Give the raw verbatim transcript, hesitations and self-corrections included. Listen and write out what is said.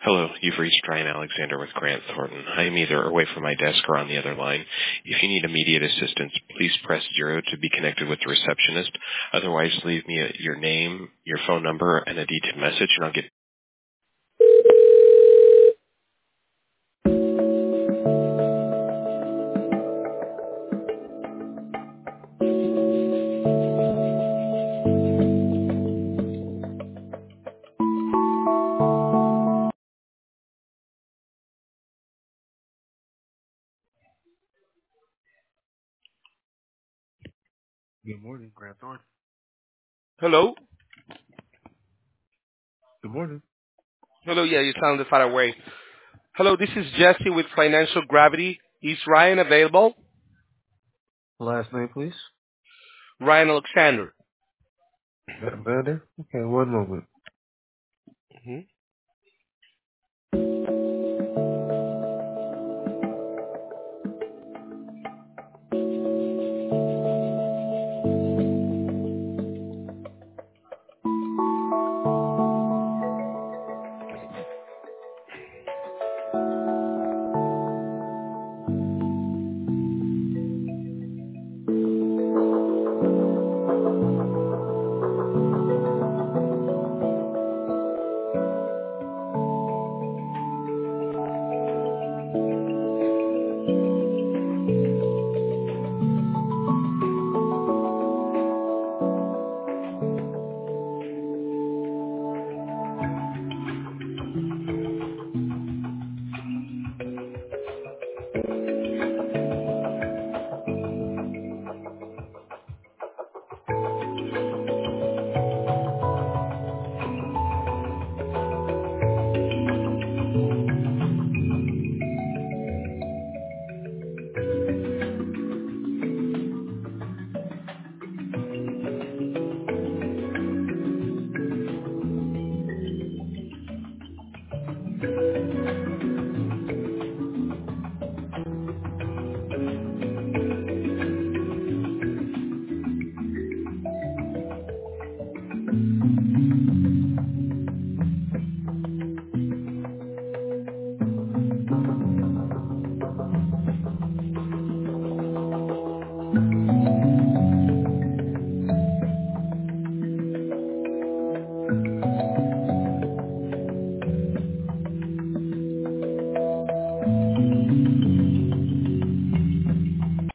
Hello, you've reached Ryan Alexander with Grant Thornton. I am either away from my desk or on the other line. If you need immediate assistance, please press zero to be connected with the receptionist. Otherwise, leave me a, your name, your phone number, and a detailed message, and I'll get... Good morning, Grant Thornton. Hello? Good morning. Hello, yeah, you sounded far away. Hello, this is Jesse with Financial Gravity. Is Ryan available? Last name, please. Ryan Alexander. Better. Okay, one moment. hmm